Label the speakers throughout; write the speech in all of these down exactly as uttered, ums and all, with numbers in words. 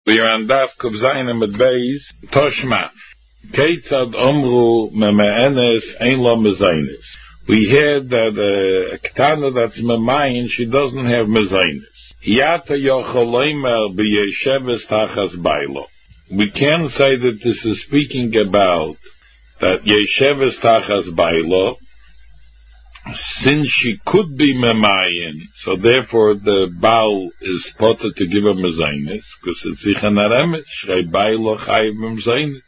Speaker 1: We are on Daf Kuf Zayin mit Beis Toshma. Keitzad Omru Memeenes Ein Lo Mezainis. We heard that uh, a Ketana that's Memayin, she doesn't have Mezainis. Yata Yocholoimer B'Yesheves Tachas Bailo. We can say that this is speaking about that Yesheves Tachas Bailo, since she could be Memayin, so therefore the Baal is potter to give her Mezainis, because it's Zichan Aremet, Shrei Bailo Chayiv Mezainis.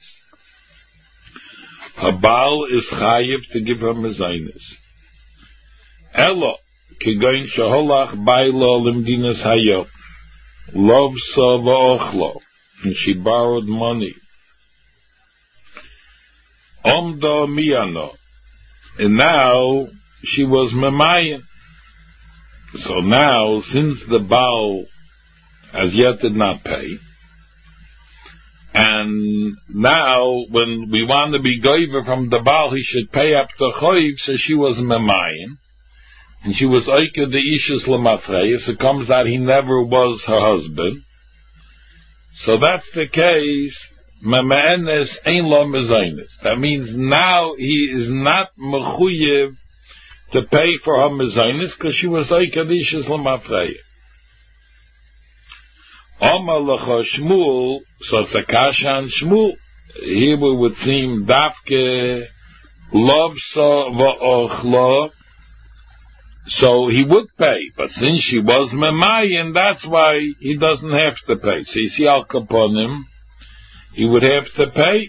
Speaker 1: Her Baal is Chayiv to give her Mezainis. Elo, Kigoin Sheholach Bailo Limdinas Hayot, Lovsa V'ochlo, and she borrowed money. Omdo Miyano, and now she was Memayin. So now, since the Baal as yet did not pay, and now when we want to be goiver from the Baal, he should pay up the Choiv, so she was Memayin, and she was Oike the Ishus L'Mafrei, so it comes out he never was her husband. So that's the case, Memeenes Ein Lo Mezainis. That means now he is not Mechuyev to pay for her mezainis, because she was like Kadishas L'Mafreya. Omar L'cha Shmuel, so it's a kasha on Shmuel. Here we would seem Dafke Lovsa V'ochlo, so he would pay, but since she was Memayin, that's why he doesn't have to pay. So you see Al Kaponim, he would have to pay.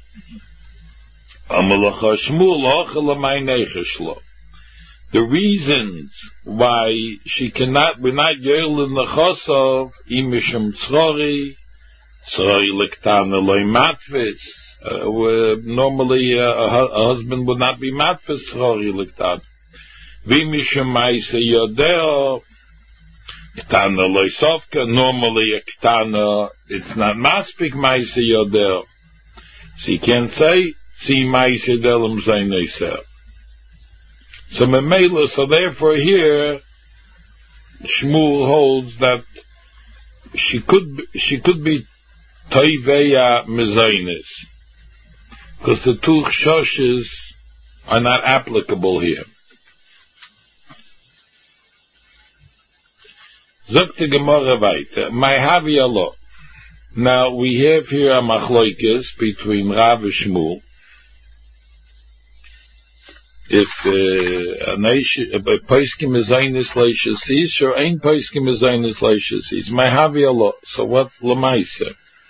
Speaker 1: Omar L'cha Shmuel, Ochel L'maynecha Shlo. The reasons why she cannot, we're not yoel in the chosov, imishim tzrori, tzrori lektana loy matvis. Normally, uh, a, a husband would not be matvis tzrori lektana. Vimishim maise yodeo, ktana loy sofka. Normally, a ktana, it's not maspik maise yodeo. So you can't say, si maise delum zayneisel. So Memela, so therefore here, Shmuel holds that she could she could be Toiveya Mezainis, because the two Chshoshes are not applicable here. Zokte Gemara weiter, my Havi Allah. Now we have here a Machloikes between Rav and Shmuel. If uh, a nation, a Paiskim is Zainis Leishasis, or ein Paiskim is Zainis Leishasis, my Havi Allah. So what Lamaisa?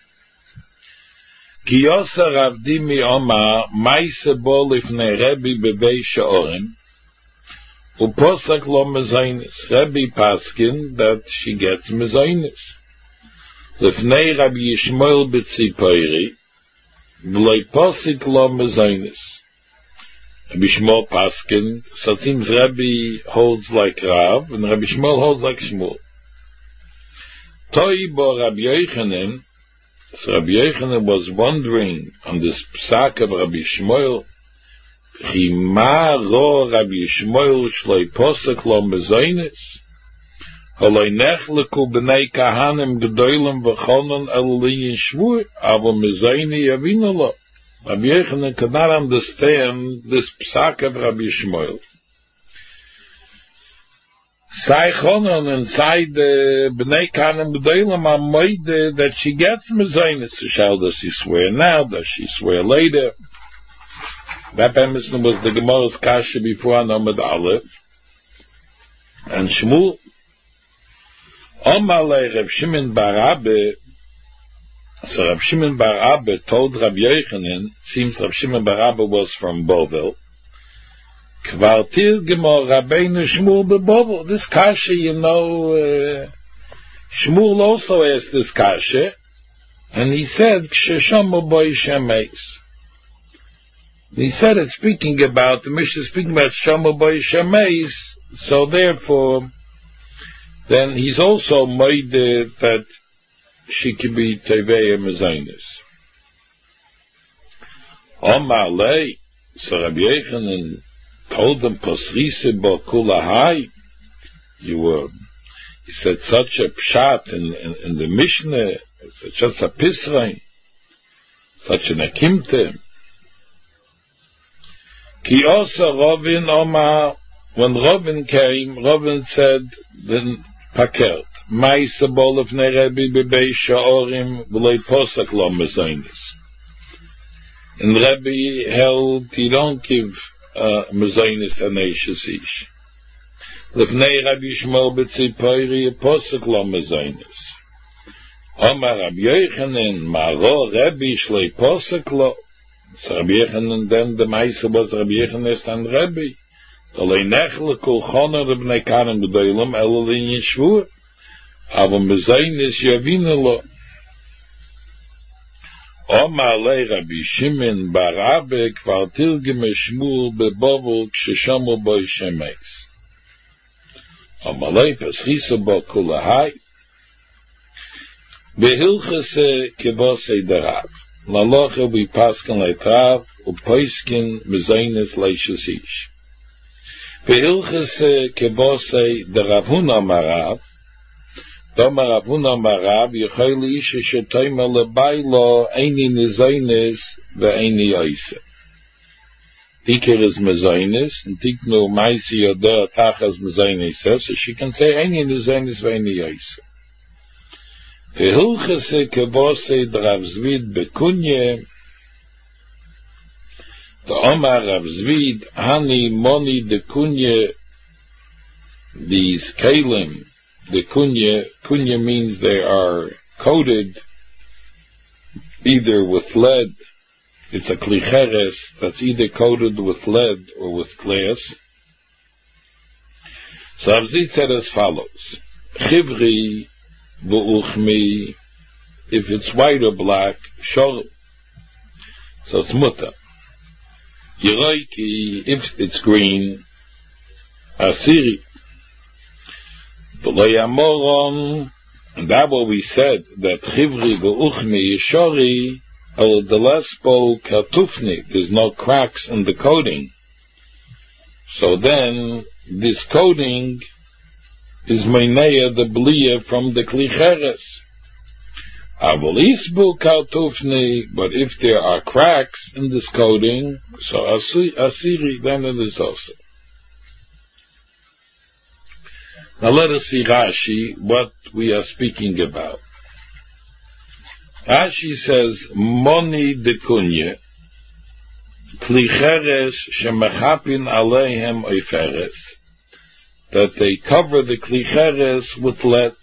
Speaker 1: Ki yosa Ravdimi Oma, Maise bo lifnei Rebbe bebei Sha'orim, uposak lo mezainis. Rebbe paskin that she gets mezainis. Lifnei Rabbi Yishmael b'tzipori, v'loi posik lo mezainis. Rabbi Shmuel paskin, so it seems Rabbi holds like Rav, and Rabbi Shmuel holds like Shmuel. Toi bo Rabbi Yochanan, so Rabbi Yochanan was wondering on this psak of Rabbi Shmuel, Chi ma ro Rabbi Shmuel shloi posek lo mezainis, haloi nechleku b'nei kahanim gedoylem v'chonon eloliyin shvur, avo mezaini yavinu lo. Rabbi Yochanan could not understand this psak of Rabbi Shmuel. Sai Chonon and Sai the B'nei Kanim B'deilam are moide that she gets mezainis. So shall does she swear now? Does she swear later? That emission was the Gemara's kasha before Amud Aleph. And Shmuel Omar le Rav Shimon bar Abba. So Rav Shimon bar Abba told Rabbi Yochanan, seems Rav Shimon bar Abba was from Bovel, Kvartir Gemor Rabbeinu Shmuel beBovel. This kasha, you know, uh, Shmuel also asked this kasha, and he said, Ksheshomo boy shemeis. He said it's speaking about, the Mishnah speaking about Shomo boy shemeis, so therefore, then he's also made that she could be Teveya Mezainis. Omar lei, so Rabbi Yochanan told them, Posrise bo kulahai, you were, he said such a pshat in, in, in the Mishnah, It's just a pisrein. Such an akimte. Ki osa Rovin Omar, when Rovin came, Rovin said, then pakert, Maise bolef ne Rebbe bebei sha'orim v'loi posak lo mezainis. And Rebbe held, he don't give uh, mezainis aneishes ish. Lefnei Rabbi Shmuel b'tzipoiri posak lo mezainis. Omar Rabbi Yochanan, maro Rebbe shloi posak lo. So Rabbi Yochanan, then the Maise was Rabbi Yochanan and Rebbe. Alei nechle kol choner b'nei kanem g'doylem elolin yishvur. Aber mezainis yavina lo. Omar lei Rabbi Shimon bar Abba kvar tirgeme Shmuel bebovel kshishamu boi shemeis. Omar lei paschiso bo kulahai. Behilchese kevosei derav. Laloche we pasken leitrav upoiskin mezainis leishesish. Behilchese kevosei derav huna marav. Doma Rav Huna Marav Yechoil Isha Shetoima Lebailo Eini Mezainis Ve'eini Yoise. Tiker is Mezainis and Tiknu Maisi Yoder Tachas Mezainis says, so she can say Eini Mezainis Ve'eini Yoise. Vehulchese Kevose Rav Zvid Bekunye the Omar Rav Zvid Hani Moni de Kunye these Kalim. The kunya, kunya means they are coated either with lead, it's a klicheres that's either coated with lead or with glass. So Avzit said as follows, Chivri v'uchmi, if it's white or black, shor, so it's muta. Yeroiki, if it's green, asiri. And that what we said, that Chivri v'uchmi yishori, al delespo katufni, there's no cracks in the coating. So then, this coating is meineya the bliya from the klicheres. Avol isbu katufni, but if there are cracks in this coating, so asiri, then it is also. Now let us see Rashi, what we are speaking about. Rashi says, Moni de kunye, klicheres shemechapin aleihem oiferes, that they cover the klicheres with lead.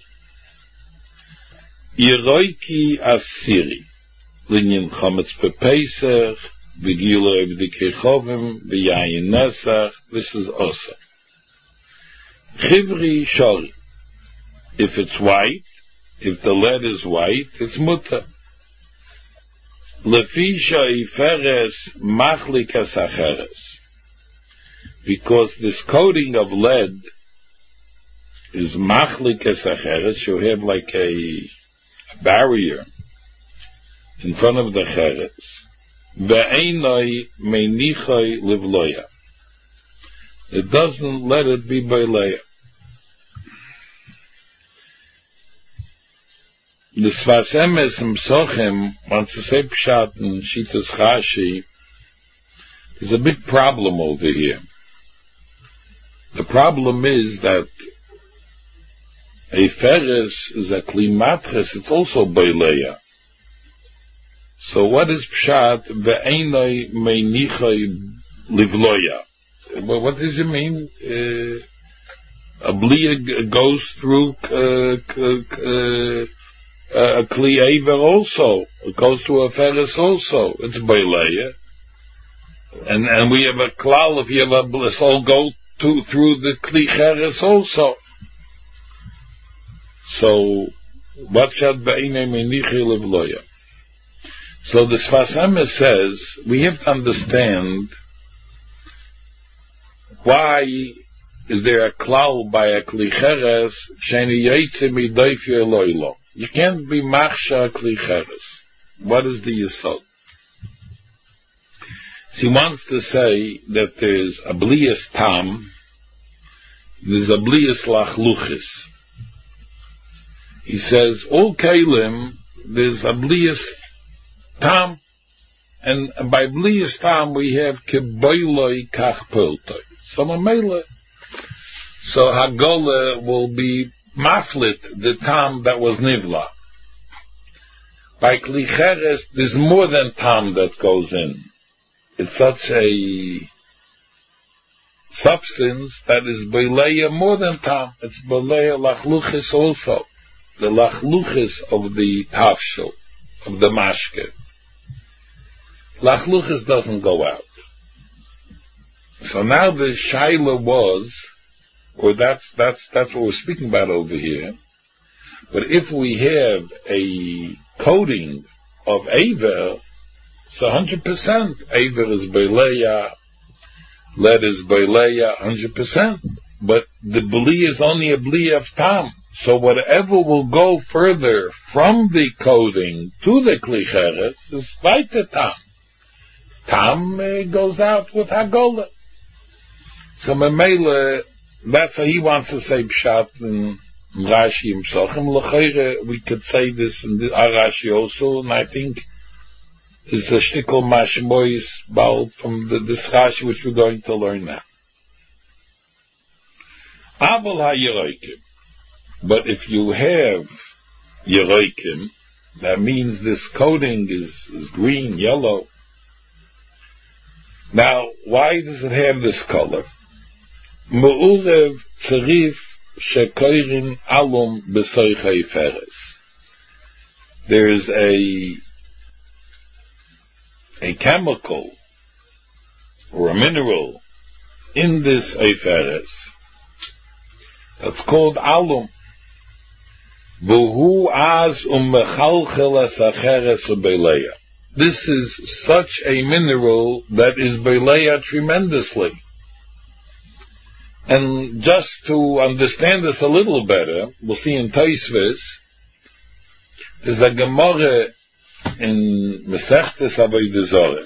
Speaker 1: Yeroiki asiri, linyan chometz pepesach, v'gilo evdikechovim, v'yayin nesach, this is also. Chivri shori. If it's white, if the lead is white, it's muta. Lefisha iferes machlikas acheres. Because this coating of lead is machlikas acheres, you have like a barrier in front of the cheres. Ve'enoi meinichoi livloya. It doesn't let it be by leia. The Sfas Emes and Psochim wants to say Pshat and Shitas Rashi. There's a big problem over here. The problem is that a feres is a klimatres, it's also by leia. So what is Pshat? Ve'enoi meinichoi livloya. Well, what does it mean? Uh, a bliya goes through uh, uh, uh, a kli aver also. It goes through a feres also. It's beileya. And and we have a klal, if you have a it's all go to through the kli cheres also. So what should be'inei menichi levloya? So the Sfas Emes says we have to understand why is there a klal by a klicheres sheni yaitze midayfi eloilo? You can't be machsha klicheres. What is the yisod? He wants to say that there's a blias tam, there's a blias lachluchis. He says all kalim there's a blias tam, and by blias tam we have keboiloi kach peltoi. So mamela, so Hagola will be maflit, the tam that was nivla. By Kli Cheres, there's more than tam that goes in. It's such a substance that is Beleya more than tam. It's Beleya lachluchis also. The lachluchis of the tafshel, of the mashke. Lachluchis doesn't go out. So now the shaila was, or that's, that's, that's what we're speaking about over here. But if we have a coating of Aver, so one hundred percent Aver is Beleya, lead is Beleya, one hundred percent. But the Bli is only a Bli of Tam. So whatever will go further from the coating to the Kli Cheres is weiter Tam. Tam uh, goes out with Hagola. So Memele, that's how he wants to say Pshat in Rashi himself. We could say this in the Rashi also, and I think it's a shtickle mashmois bald from the, this Rashi which we're going to learn now. Aval ha-yeroikim. But if you have yeroikim, that means this coating is, is green, yellow. Now, why does it have this color? Me'urev tzarif shekoirin alum b'soichei feres. There is a a chemical or a mineral in this eferes that's called alum. V'hu az u'mechalchel es acheres u'beleya. This is such a mineral that is beleya tremendously. And just to understand this a little better, we'll see in Taisvis, there's a Gemara in Mesechtes Avodah Zarah.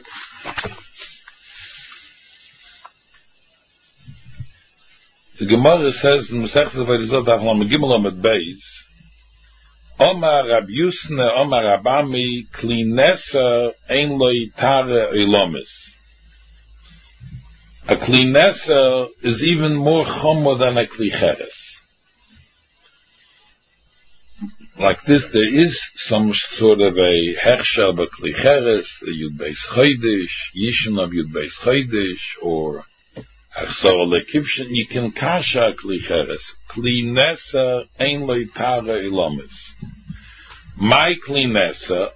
Speaker 1: The Gemara says in Mesechtes Avodah Zarah, Daf Gimel Amud Beis, Omar Rab Yusne, Omar Rabami, Klinesa ein loi tare oilomis. A Klinesa is even more chomer than a Kli Cheres. Like this, there is some sort of a hechsher of a Kli Cheres, a Yud Beis Chodesh, Yishin of Yud Beis Chodesh, or Hechsor Lekivshin. You can kasha Kli Cheres. Klinesa ein loi tare oilomis. My Klinesa,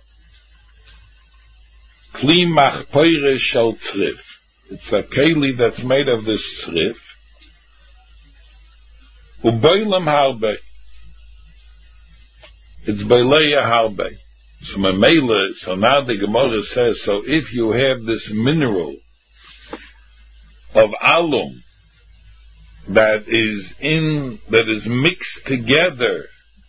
Speaker 1: Kli machpoire shel tzrif. It's a keli that's made of this tzrif. Uboilam halbe. It's beleya halbe. So memele, so now the Gemara says, so if you have this mineral of alum that is in, that is mixed together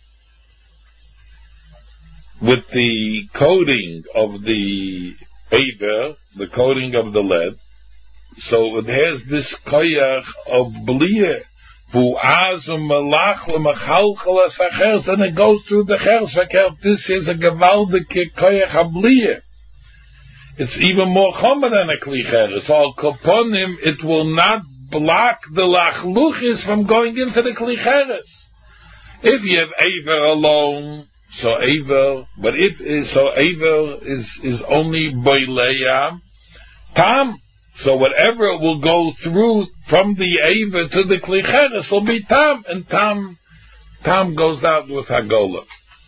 Speaker 1: with the coating of the aver, the coating of the lead, so it has this koyach of bliyah, vu'azum malach lemachalchal asachers, then it goes through the cheres. This is a gewaldige koyach of bliyah. It's even more chomer than a kli cheres. So al koponim, it will not block the lachluchis from going into the kli cheres. If you have aver alone, so aver, but if so aver is is only boileya tam. So whatever will go through from the aver to the kli cheres will be tam, and tam tam goes out with hagola.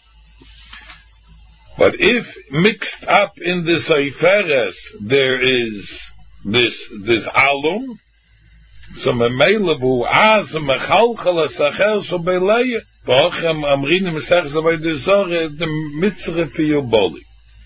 Speaker 1: But if mixed up in this eferes there is this this alum, so memelevu az mechalchel asacher so beleya. Ba'ochem amrin mesach zavay dezore the mitzre piyoboli.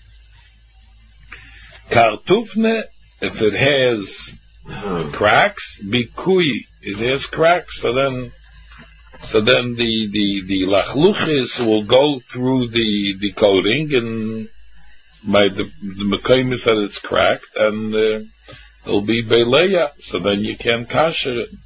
Speaker 1: Kartufne, if it has cracks, bikui, it has cracks, so then, so then the, the, the lachluchis will go through the, the coating, and by the, the mekayim that it's cracked, and uh, it'll be beleya, so then you can't kasher it.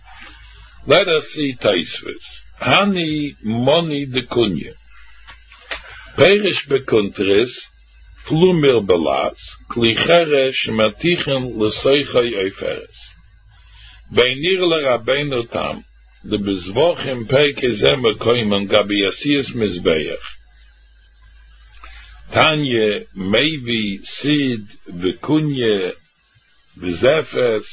Speaker 1: Let us see Taisvis. Hani moni de kunya. Perish bekuntris, flumir belas, klicheresh matichen lesoichai oiferes. Beinir le Rabbeinu Tam, the bezvochim peike zeme koimen gabi asiyas mizbeach. Tanya, Mevi, Sid, Vikunye, Vizefes,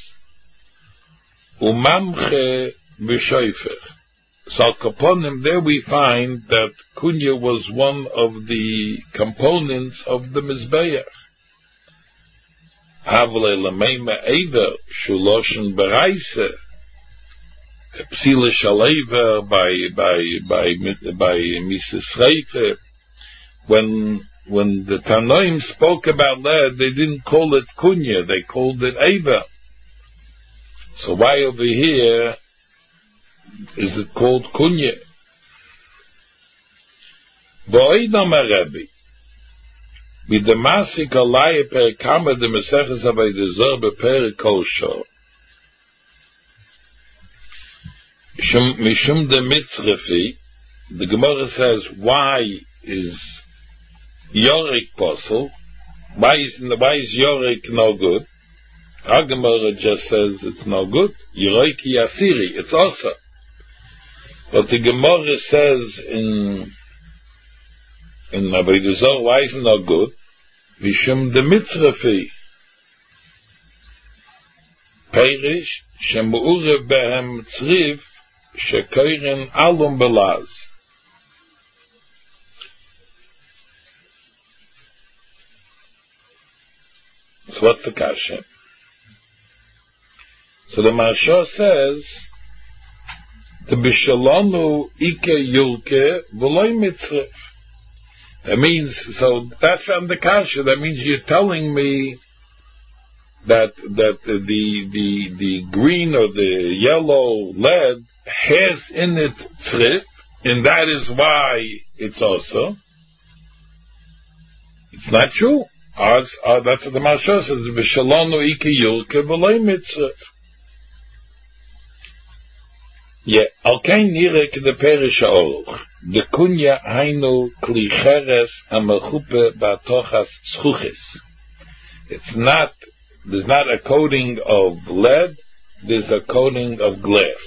Speaker 1: Umamche, Vishoifer. So Kaponim, there we find that Kunya was one of the components of the Mizbeach. Havle Lameima Ever, Shuloshen Bereise, Psila Shalever by, by, by, by Missus Reife. When When the Tanoim spoke about lead, they didn't call it kunya, they called it eva. So why over here is it called kunya? V'oidam Rebbe, with the masik alaya per kama de meseches avaydazor beper kosho, mishum de mitzrefi, the Gemara says, why is Yorik possible? Why is why is Yorik no good? Gemara just says it's no good. Yoriki Asiri, it's also. But the Gemara says in in Avodah, why is it no good? Vishum de mitzrafi. Perish shemu'urev behem tzriv shekoiren alum belaz. So what's the kasha? So the Maharsha says, the Bishalonu Ike Yulke V'loi Mitzref. That means, so that's from the kasha, that means you're telling me that that the the the green or the yellow lead has in it tzrif, and that is why it's also. It's not true. As, uh, that's what the Maharsha says. V'shalonu iki yulke v'loi mitzvah. Yeah. Al kein nirek de perish ha'oruch. De kunya hainu kli cheres ha'mechupe ba'tochas schuches. It's not, there's not a coating of lead, there's a coating of glass.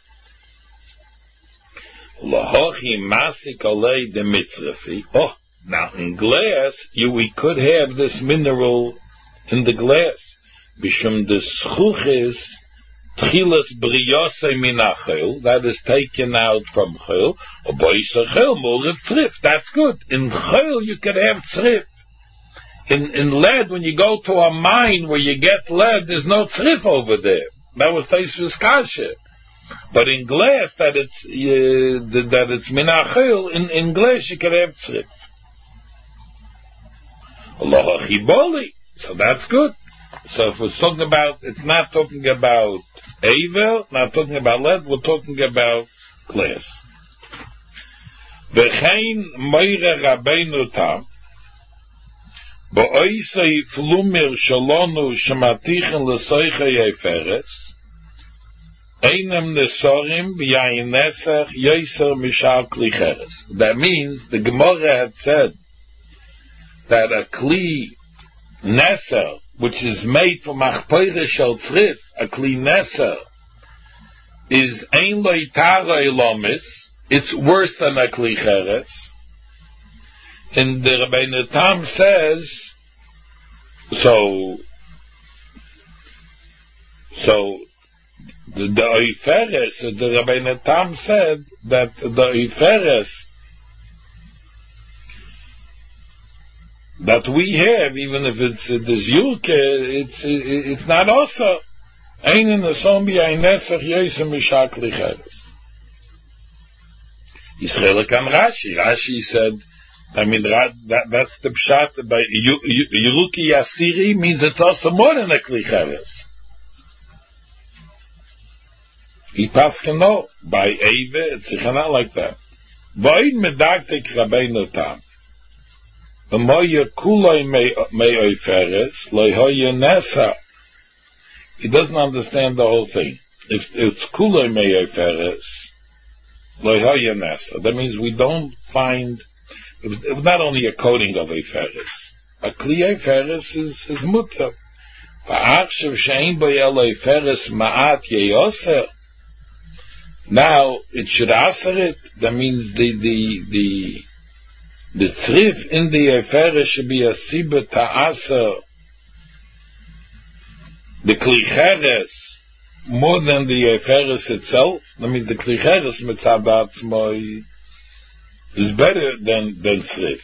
Speaker 1: Lahochi masik alei de mitzrafi. Oh. Now, in glass, you, we could have this mineral in the glass. Bishum de schuches, tchilas briyose minachel, that is taken out from chel, or boisa chel, morev tzrif, that's good. In chel, you could have tzrif. In, in lead, when you go to a mine where you get lead, there's no tzrif over there. That was Taisvis Kasha. But in glass, that it's, uh, that it's minachel, in, in glass, you could have tzrif. Allah Chiboli. So that's good. So if we're talking about, it's not talking about Evel, not talking about lead, we're talking about glass. V'chein Meire Rabbeinu Tam, Ba'oisei Flumir Shalonu Shematichen L'soichei Eferes, Einem Nesorim V'yayin Nesach Yoser Mishal Klicheres. That means, the Gemara had said, that a kli neser, which is made from achpoire shel tzrif, a kli neser, is ein lo itara elomis, it's worse than a kli cheres. And the Rabbeinu Tam says, so, so, the, the Oiferes, the Rabbeinu Tam said that the Oiferes that we have, even if it's uh, this yulke, it's it, it's not also. Ein in the sombi ein nesach yesem mishak licheres. Yisrael kan Rashi. Rashi said, I mean that that's the pshat by Yeruki Yasiri means it's also more than a klicheres. He paskin no by Eve. It's not like that. Void medaktik Rabbeinu Tam. He doesn't understand the whole thing. If it's kulay me'oferes, lo'hoya nesa, that means we don't find, it was not only a coating of Eiferes. A Kli Eiferes is, is mutter. Now, it should answer it. That means the, the, the, the tzrif in the Eiferes should be a sibah ta'aser. The Kli Cheres, more than the Eiferes itself. I mean, the Kli Cheres mitzabatzmoi is better than, than tzrif.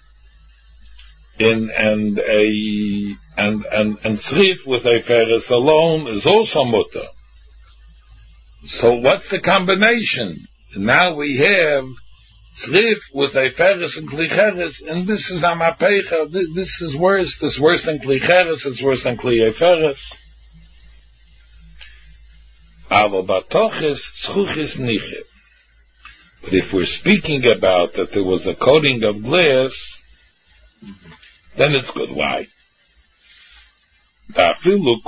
Speaker 1: In, and a, and, and, and tzrif with Eiferes alone is also mutter. So what's the combination? Now we have tzrif with Eiferes and Kli Cheres, and this is amapecha. This, this is worse. This is worse than Kli Cheres. It's worse than Kli Eiferes. Ava batoches zchuchis niche. But if we're speaking about that there was a coating of glass, then it's good. Why? I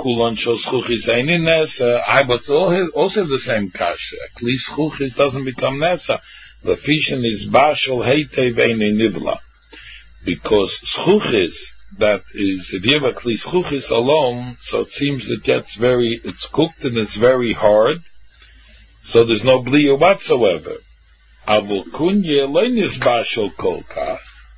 Speaker 1: but also the same kasha. At least chuchis doesn't become nesa. The fishin is bashal heitev eine nibla. Because chuchis, that is, if you have a kli chuchis alone, so it seems it gets very, it's cooked and it's very hard, so there's no bliya whatsoever. Avul kunye leinis bashal kolka.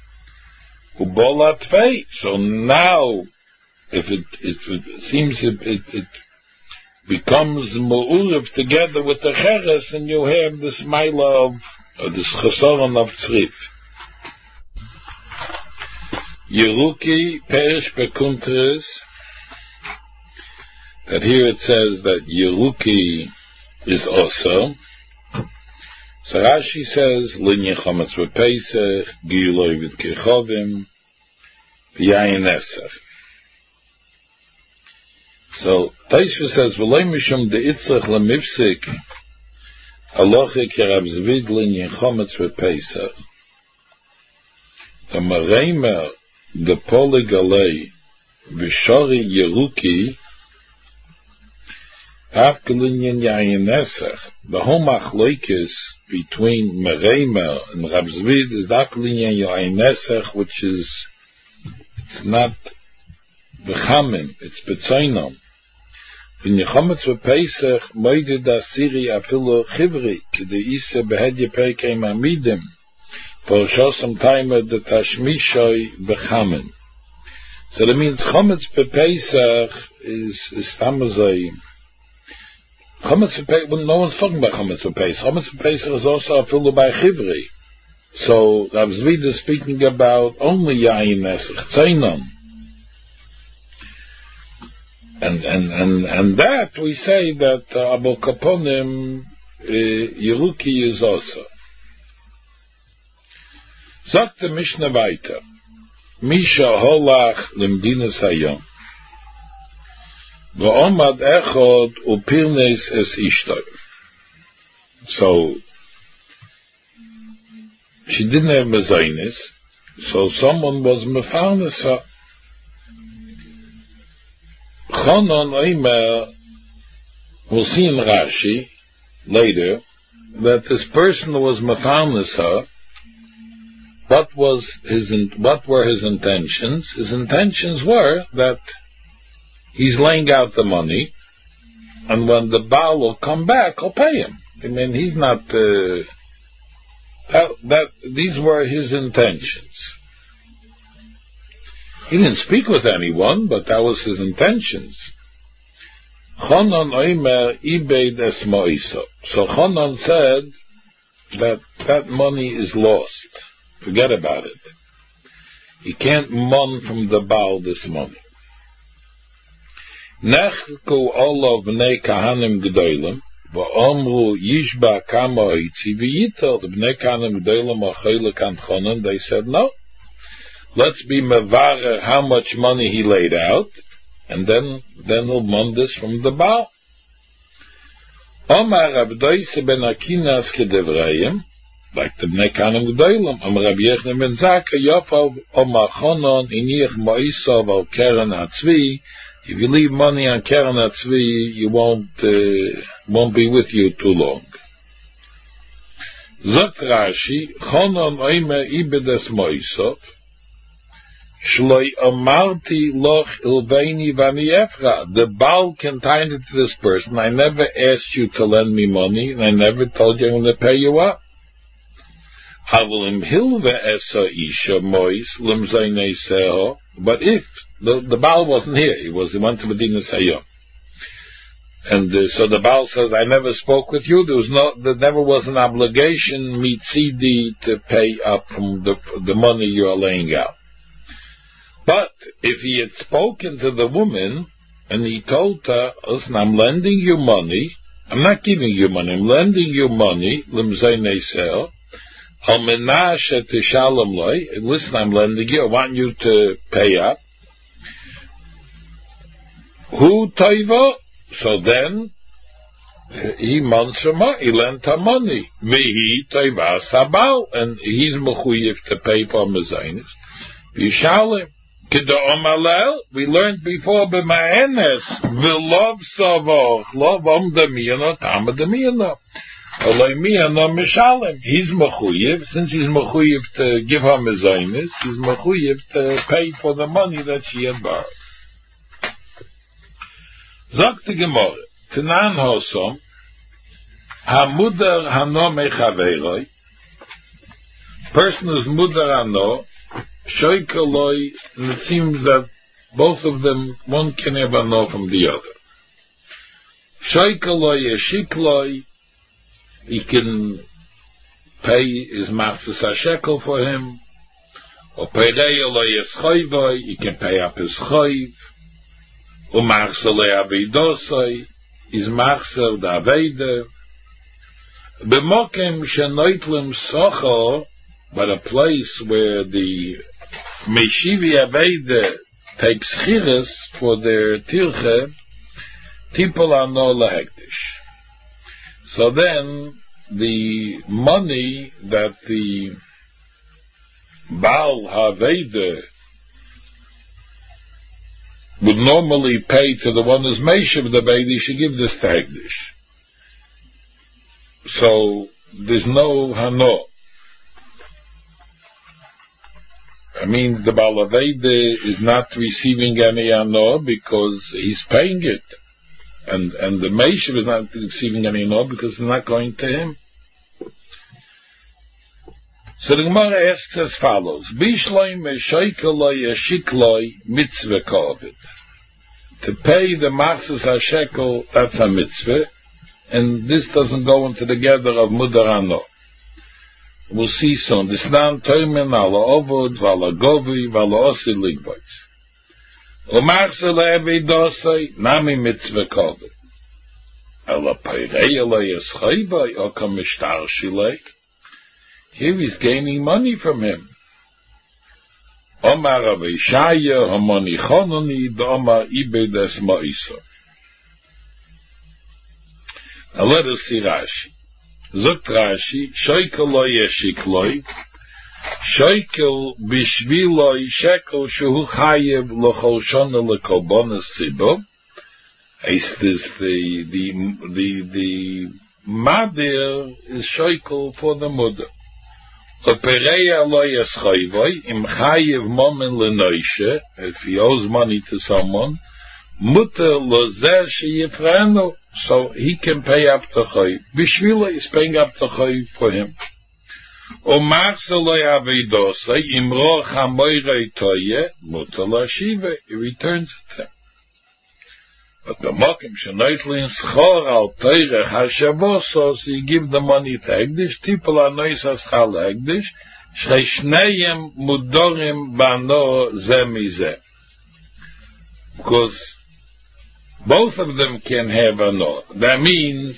Speaker 1: So now, if it, it, it seems it, it, it becomes mu'urev together with the cheres, and you have this maila of, or this chesaron of tzrif. Yeruki perish bekuntres, that here it says that Yeruki is also. So Rashi says, Linya chametz v'peisach, giloi v'tkechovim, v'yayin nesach. So Taisva says, V'loi mishum de'itzach lemifsik, halacha kerab zvid linya chametz v'peisach. The mareimer, the poligalei, v'shari Yeruki, Afgelinyan yayin nesach. The whole machloikis between Mereima and Rab Zvid is Afgelinyan yayin nesach, which is, it's not B'chamim, it's B'tzoinom. When Yechometz v'Peisach, Moide da Siri afilo chivri, k'de isa behedye peikei mamidim, for shosam taima de tashmishoi B'chamim. So that means Chometz v'Peisach is, is tamazai. Chometz v'Peisach, well, no one's talking about Chometz v'Peisach. Chometz v'Peisach is also afilo by chivri. So Rav Zvid is speaking about only yayin nesach, tzeinon. And, and, and, and that we say that uh, Abul Kaponim, uh, Yeruki is also. Sagt the Mishnah weiter. Misha holach limdinas hayom. V'omad echod upirnes es ishtoi. So, she didn't have mezainis, so someone was mefarnes her. Chonon Oimer, we'll see in Rashi later, that this person was mefarnes her. What was his? What were his intentions? His intentions were that he's laying out the money, and when the Baal will come back, I'll pay him. I mean, he's not. Uh, that, that these were his intentions. He didn't speak with anyone, but that was his intentions. Chonon Oimer ibeid es mo'iso. So Chonon said that that money is lost. Forget about it. He can't mon from the Baal this money. Nechku olav b'nei kahanim gedolim, v'omru yishba kama oitzi v'yitel. The b'nei kahanim gedolim achayla kan Chonon. They said no. Let's be mevarer how much money he laid out, and then then he'll mon this from the Baal. Omar Abdoise ben Akinas kedevrayim, like the Bnei Kahanim Gedolim. Omar Rabbi Yechon ben Zakkai Yofav Omar Chonon inich mo'isav al keren hatzvi. If you leave money on keren hatzvi, you won't uh, won't be with you too long. Zot Rashi, Chonon oime ibedes moisov, Shloi amarti loch ilveini vani efra. The Baal contended to this person, I never asked you to lend me money, and I never told you I'm going to pay you up. Havalim hilve esa isha mois limzaynei seho. But if the, the Baal wasn't here, he was he went to Medina Sayyam. And uh, so the Baal says, I never spoke with you. There was no, there never was an obligation, mitzidi, to pay up from the the money you are laying out. But if he had spoken to the woman and he told her, listen, I'm lending you money. I'm not giving you money. I'm lending you money. Limzaynei seho. Al menashe tishalom loy. Listen, I'm lending you. I want you to pay up. Hu toivo. So then, he mansama, he lent her money. Vehi toiva sabal, and he's mechuyev to pay for mezainis. Vishalim. Kida omalel, we learned before b'ma'enes, v'lov savoch, lov om demiyano, tama demiyano. Olay miyano mishalim. He's mechuyev, since he's mechuyev to give her mezainis, he's mechuyev to pay for the money that she had borrowed. Sagt die Gemorre, Tanan Hosom, Ha-Mudar Hano Mechaveiroi, person is Mudar Hano, Shoikaloi, and it seems that both of them, one can never know from the other. Shoikaloi Eshikloi, he can pay his Machzis HaShekel for him, or Peireyoloi Eschayvoi, he can pay up his Chayv, U'machsele avidosai is machsel da avede. B'mokem shenoitlem socho, but a place where the meshivi avede takes chiras for their tirche, tipol ano lahektish. So then the money that the Baal Havede would normally pay to the one who's Meishav the Beid, he should give this to Hegdish. So there's no Hano. I mean, the Baal Avede is not receiving any Hano because he's paying it. And and the Meishav is not receiving any Hano because it's not going to him. So the Gemara asks as follows: Bishloi me'sheikeloi eshikloi mitzvah kovid. To pay the Machzis HaShekel, that's a mitzvah, and this doesn't go into the gather of Mudar Hano. We'll see soon. This nan toimen ala ovod, vala govi, vala osi ligboitz. U'machzir le'evidosai, nami mitzvah kovid. Ela peirei eloi eschayvai, oka mishtar shilei. Here he's gaining money from him. Omar Avishaya, Homoni Chononi, Omar Ibedes Moiso. Now let us see Rashi. Zokt Rashi, Shoikel lo yeshikloi, Shoikel bishviloi shekel shehu chayev lochol shona lekolbonas tzibo. Is this the, the, the, the Madir is Shoikel for the Mudar. If he owes money to someone, so he can pay up the chayv. Bishvila is paying up the chayv for him. He returns it to him. But the mokim shenoitlin schor al teirech hashavos, so you give the money to Hegdish, tipul anoisas chal Hegdish, shneiyem mudorim bano zemizeh. Because both of them can have ano. That means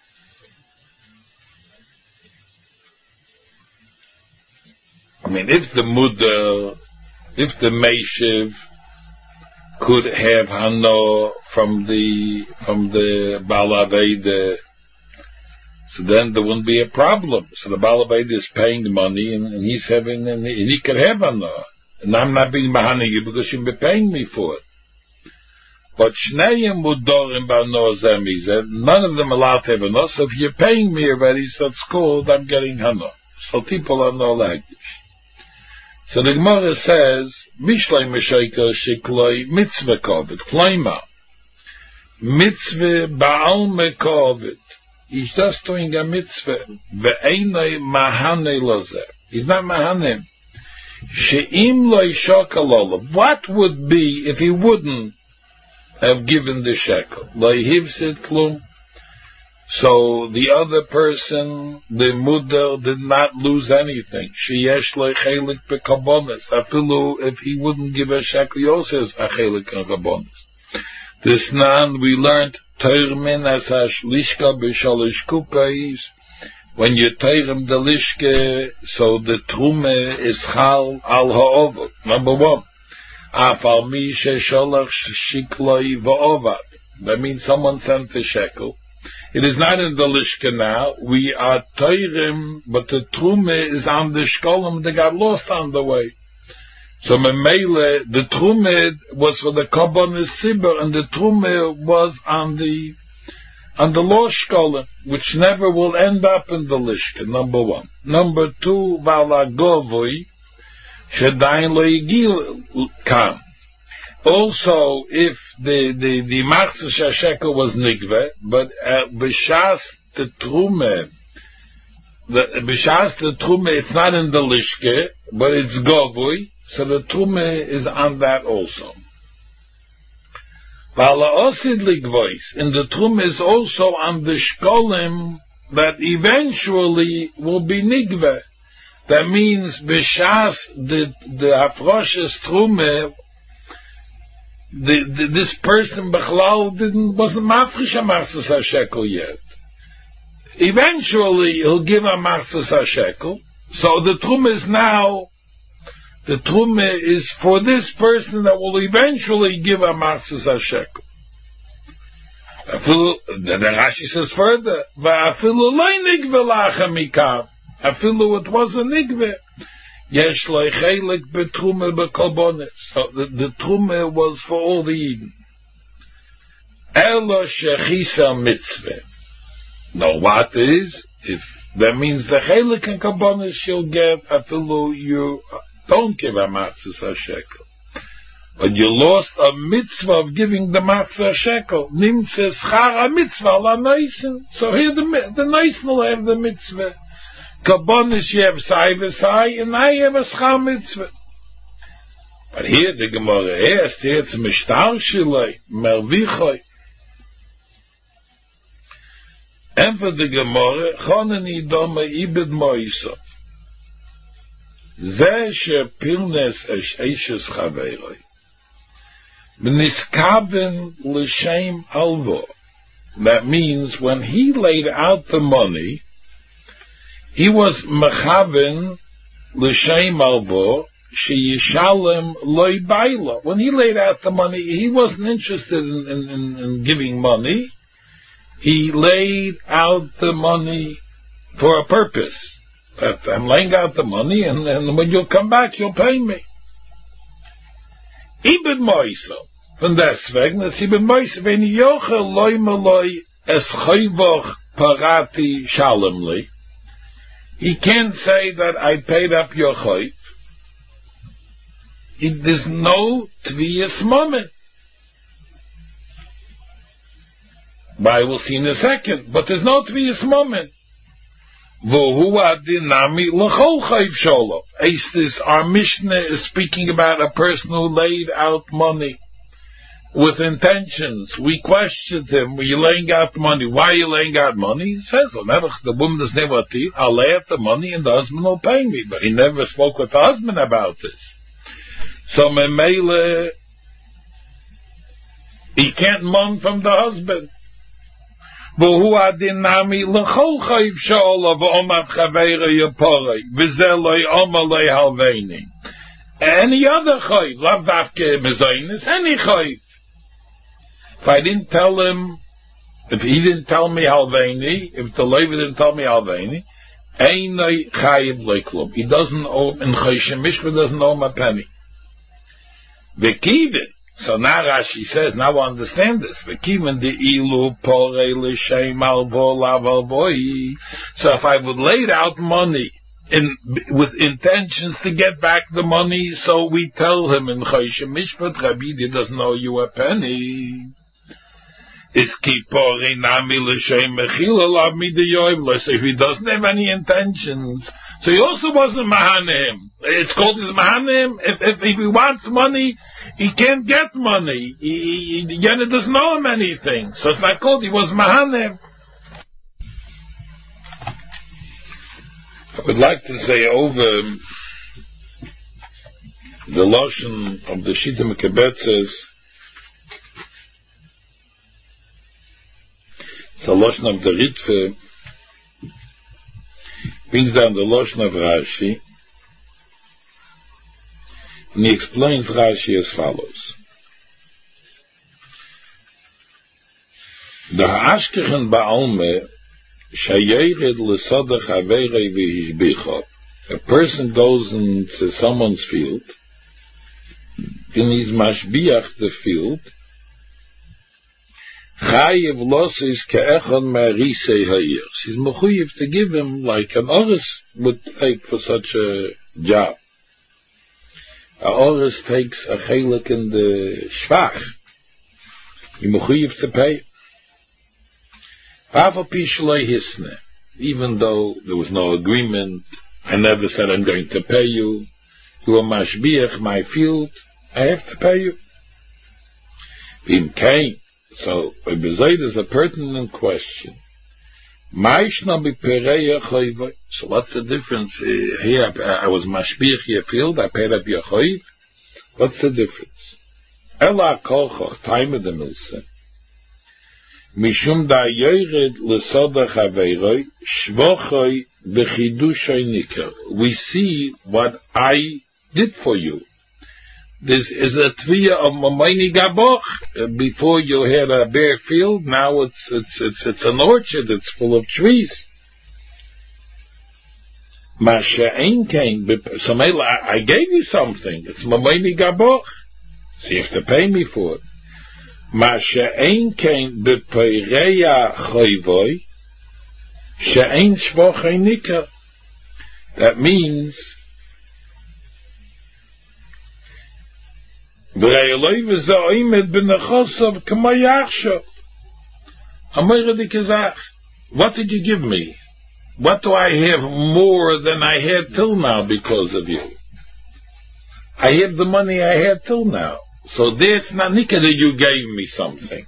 Speaker 1: I mean, if the mudar, if the meishiv could have hano from the from the Baal Avede, so then there wouldn't be a problem. So the Baal Avede is paying the money, and, and he's having, and he, and he could have hano, and I'm not being mahana you because you've been paying me for it. But Shneim Mudorim Barnozeh Mizeh, none of them allowed to have a no. So if you're paying me already, so it's called I'm getting hano. So people have no language. So the Gemara says, Mishlei Meshaker Shikloi Mitzvah Kovet, Kleima. Mitzvah Baal Mekovet. He's just doing a mitzvah. Ve'einoi Mahane Lozer. He's not Mahane. She'im Loi Shokalolo. What would be if he wouldn't have given the shekel? Loi Hivsit Klum. So the other person, the mudar, did not lose anything. Sheyesh Loi Chelik Bekabonis. Afilu, if he wouldn't give a shekel, he also has a Chelik and Kabonis. This nan we learned Teirmin as Hashlishka B'Shalish Kupais. When you teirem the lishke, so the trume is chal al ha'ovot. Number one, afal mi shesholach shikloi va'ovat. That means someone sent the shekel. It is not in the lishke now. We are teirem, but the trume is on the shkolim that got lost on the way. So memele, the trume was for the Kabbanis Sibur, and the trume was on the on the law scholar, which never will end up in the lishka, number one. Number two, valagovoi, shedain lo yigil kam. Also, if the the the machzor shekel was nigve, but b'shas the trume, the b'shas the trume, it's not in the lishke, but it's govoi, so the trume is on that also. And the trum is also on the shkolim that eventually will be nigve. That means b'shas the the afroshes trume, the, the this person b'chlal didn't wasn't mafresh a machzor shekel yet. Eventually he'll give a machzor shekel. So the trum is now. The trume is for this person that will eventually give a machzor shekel. The Rashi says further, "Va'afilu loy nigve lacha mikav." Afilu it was a nigve. Yesh loy chelik betrume bekolbonis. So the, the trume was for all the Eden. Elo shechisa mitzvah. Now what is if that means the chelik and kolbonis you'll get afilu you. Don't give a machzor shekel. But you lost a mitzvah of giving the machzor shekel. Nimtze schar a mitzvah la noisen. So here the, the noisen will have the mitzvah. Kabonis you have sai v'sai, and I have a schar mitzvah. But here the Gemara asks, here it's mishtar shilei, mervichoi. And for the Gemara, choneni doma ibed moisov. Ze shepilnes esh eishes chaveiroi. B'niskaven l'shem alvo. That means when he laid out the money, he was mechaven l'shem alvo sheyishalem loy baila. When he laid out the money, he wasn't interested in, in, in, in giving money. He laid out the money for a purpose. That I'm laying out the money, and, and when you come back, you'll pay me. Ibn Moisel, von deswegen, dass Ibn Moisel, wenn Joche loy maloi es chayvoch parati shalemli, he can't say that I paid up your chayv. There's no tviyas moment. But I will see in a second, but there's no tviyas moment. Our Mishnah is speaking about a person who laid out money with intentions. We questioned him, were you laying out the money? Why are you laying out money? He says, the woman does never teach, I'll lay out the money and the husband will pay me. But he never spoke with the husband about this. So Memele, he can't mourn from the husband. Any other chayv, lav davke mezainis, any chayv. If I didn't tell him, if he didn't tell me halveini, if the Levi didn't tell me halveini, einay chayv leiklum. He doesn't owe, in Choshen Mishpah doesn't owe him a penny. V'kivin, So now Rashi says, now I understand this. So if I would lay out money in, with intentions to get back the money, so we tell him in Choshe Mishpat, Rabbi doesn't owe you a penny. Is kipori nami l'shem mechila me the yoivlos. If he doesn't have any intentions, so he also wasn't mahanim. It's called his mahanim. If, if if he wants money, he can't get money. He, he, Yana doesn't know him anything, so it's not called he was mahanim. I would like to say over the lotion of the Shita Mekabetzes. It's a lotion of the Ritve, brings down the lotion of Rashi, and he explains Rashi as follows. The Ha'ashkechen Ba'alme Shayered L'Sodach Aveirei V'Hishbicha. A person goes into someone's field, and he's mashbiach the field, Chayiv losses ke'echon ma'risei ha'ir. She's mechuyev to give him like an oris would take for such a job. A oris takes a chelik in the shvach. You mechuyev to pay. Papa pishlei hisne. Even though there was no agreement, I never said I'm going to pay you. You are mashbiach my field. I have to pay you. Vim kain. So, Bezaid is a pertinent question. So what's the difference? Here, I was mashbiach your field, I paid up your choiv. What's the difference? Ela kolchoch, time of the milsa. Mishum da yored l'soda chaveiroi, shvochoi b'chidushay nikar. We see what I did for you. This is a tviya of Mamayni Gaboch. Before you had a bare field, now it's it's it's it's an orchard. It's full of trees. Masha'en came. So I gave you something. It's Mamayni Gaboch. So you have to pay me for it. Masha'en came b'peireya choyvoi. She'en shvochay nikar. That means. What did you give me? What do I have more than I had till now because of you? I have the money I had till now. So that's not nika that you gave me something.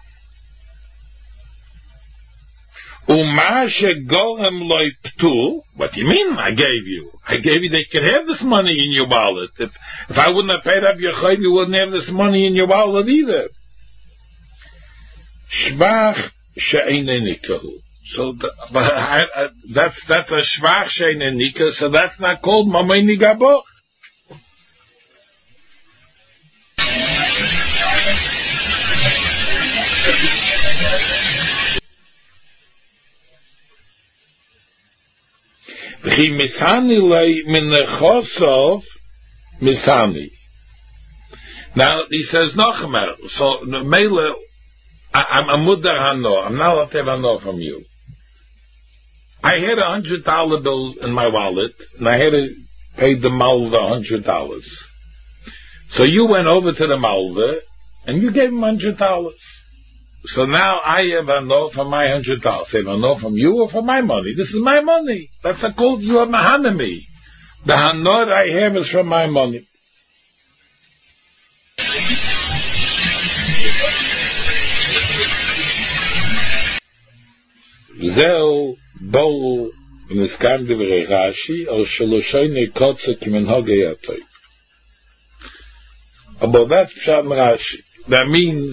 Speaker 1: What do you mean I gave you? I gave you, they could have this money in your wallet. If, if I wouldn't have paid up your chayv, you wouldn't have this money in your wallet either. Shvach she'ene nikahu. So the, but I, I, that's that's a shvach she'ene nikah, so that's not called mamayni gaboch. Now he says Nochmer. So Mele, I'm a mudar hano. I'm not allowed to have hano from you. I had a hundred dollar bill in my wallet, and I had to pay the malva a hundred dollars. So you went over to the malva, and you gave him hundred dollars. So now I have a no for my hundred dollars. I have a no from you or for my money. This is my money. That's a called you are mahanami. The hanor I have is from my money. Zeu bol niskan divrei Rashi or sheloshay nekotze kimenhoge yatoy. But that's pshat Rashi. That means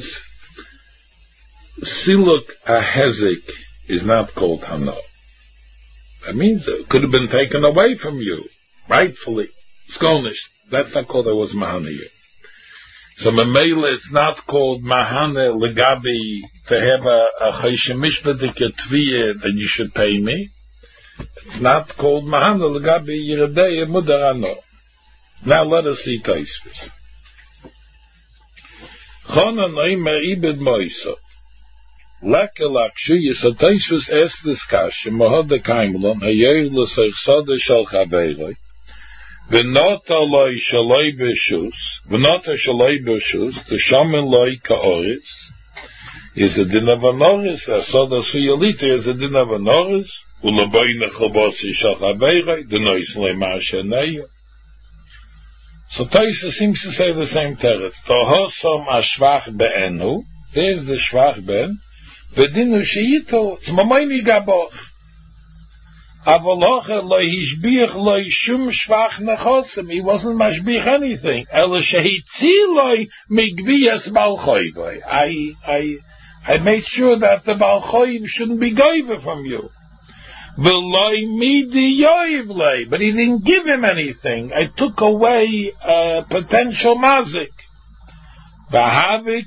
Speaker 1: Siluk ahezek is not called hano. That means it could have been taken away from you, rightfully. Skonish. That's not called it was mahane. So memela, it's not called mahane legabi to have a chayshemishpadik tviya that you should pay me. It's not called mahane legabi yiradei mudar hano. Now let us see Taisvis. Chana Noimer Ibed Moisa. Lekelakshi Yisataisus Estes Kashi Mohad the Kaimlon Hayer Lusach Sada Shal Chaveiroi V'nota Loi Shaloi B'Shus V'nota Shaloi B'Shus the Shaman Loi Ka'oris is a din of Anoris Asada Suyalita is a din of Anoris Ulaboy Nechabosi Shal Chaveiroi the Nois Lema Sheneyu. So Taisa seems to say the same teretz. Tohosom Ashvach Be'enu. Here's the Shvach Ben. V'dinu she'ito, it's mamayni gaboch. Avolocha lo hishbiach lo shum shvach nechosim. He wasn't mashbiach anything. Ela shehitzi lo migviyas balchoivoi. I, I, I made sure that the balchoiv shouldn't be goiva from you. V'loi midi yoivlei. But he didn't give him anything. I took away a potential mazik. So that,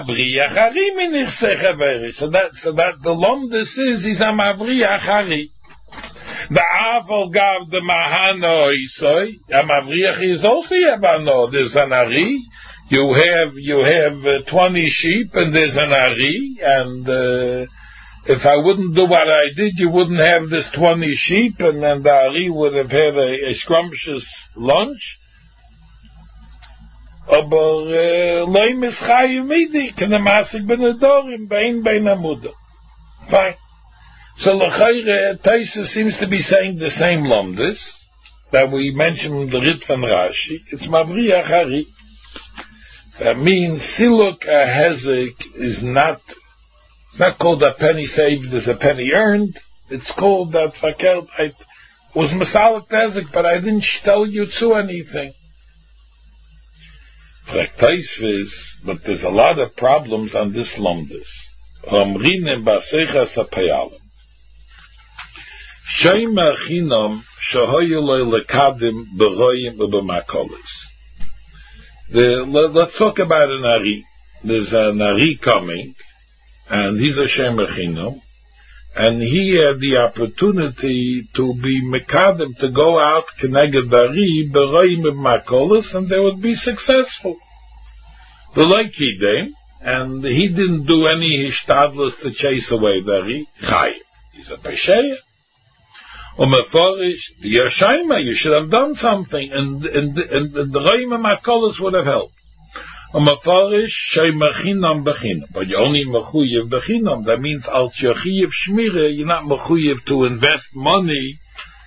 Speaker 1: so that the lomdus is, he's a mavriach hari. The aval gav the mahano isoi, a mavriach is also yavano. There's an ari, you have, you have uh, twenty sheep, and there's an ari, and, uh, if I wouldn't do what I did, you wouldn't have this twenty sheep, and then the ari would have had a, a scrumptious lunch. Aber loy mischayim midi ken masik ben adorim bein bein amuda. Fine. So l'chayre Taisa seems to be saying the same lomdus that we mentioned in the Rit van Rashi. It's mavriach hari. That means siluk a hezek is not. It's not called a penny saved as a penny earned. It's called that fakert. I was masalik hezek, but I didn't tell you to anything. But there's a lot of problems on this lomdus. Omrinem baseichas hapayalim. Sheima chinam shahoyuloi lekadim beroyim ubemakolis. Let's talk about an ari. There's an ari coming, and he's a sheima chinam, and he had the opportunity to be mekadim, to go out keneged ari beroyim ubemakolis, and they would be successful. The Leikidem, and he didn't do any hishtadlus to chase away the ari. Chai, he's a pesheya. Umeforish, the Yerushalayim, you should have done something, and and and, and the royim ubemakolis would have helped. Umeforish sheimachinam bechinam, but you only mechuyev bechinam. That means al shechiyev shmira, you're not mechuyev to invest money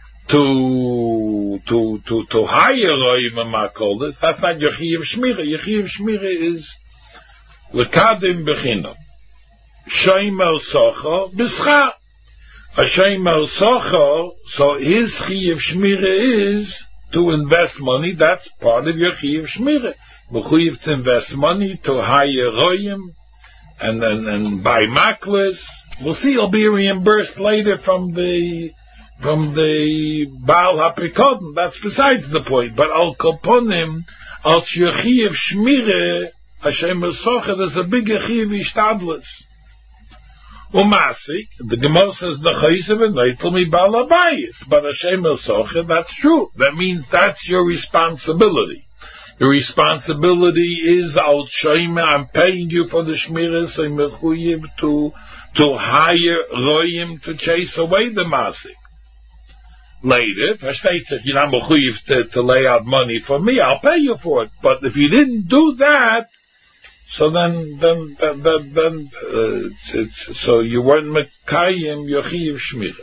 Speaker 1: to to to to hire royim ubemakolis. That's not yechiyev shmira. Yechiyev shmira is lekadim bechinam. Sheimel socha b'schar. A sheimel socha, so his chiyev shmira is to invest money. That's part of your chiyev shmira. Mechuyev to invest money to hire royim and and and buy maklis. We'll see. It'll be reimbursed later from the. From the Baal HaPikodin, that's besides the point. But al koponim, al shechiyev shmire, Hashem Esocha, there's a big yechiyev ishtadlus. Umasik, the Gemara says the chayisav and leitel mi Baal Habayis, but Hashem Esocha, that's true. That means that's your responsibility. Your responsibility is al shema. I'm paying you for the shmire, so mechuyev to to hire royim to chase away the masik. Later, versteht sich, you're not mechuyev to, to lay out money for me, I'll pay you for it. But if you didn't do that, so then, then, then, then, then uh, it's, it's, so you weren't mekayim yochiyev shmira.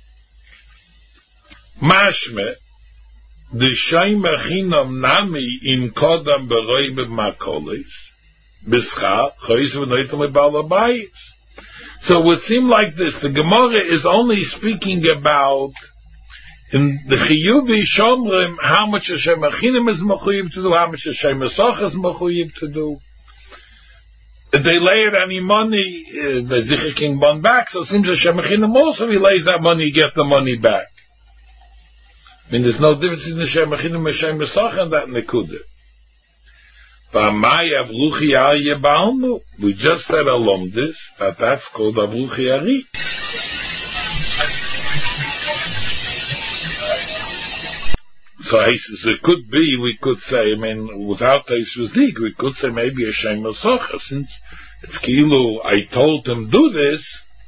Speaker 1: Mashme, the shayma chinam nami im kodam beroim ubemakolis, b'schar, choyis v'noitem leBaal Habayis. So it would seem like this, the Gemara is only speaking about in the Chiyuvi Shomrim, how much Hashem Achinim is mechuyev to do, how much Hashem Esocha is mechuyev to do. If they lay it any money, uh, the Zichur King bond back, so it seems Hashem Achinim also, he lays that money, he gets the money back. I mean, there's no difference in Hashem Achinim and Hashem Esocha and that Nekudah. We just said along this, that that's called Avruchi Ari. So he says, it could be, we could say, I mean, without Tosfos Dik, we could say maybe a Shem Masocha, since it's Kilu, I told him do this,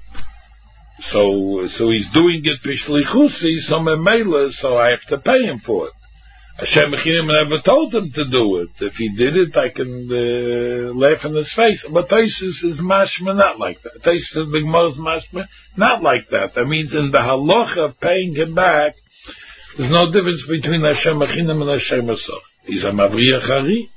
Speaker 1: so so he's doing it Bishlichusi, so Memela, so I have to pay him for it. Hashem Echinim never told him to do it. If he did it, I can uh, laugh in his face. But Tosfos is mashma not like that. Tosfos Big Mos mashma not like that. That means in the halacha of paying him back, there's no difference between Hashem Echinim and Hashem Masoch. He's a Mavriya Chari.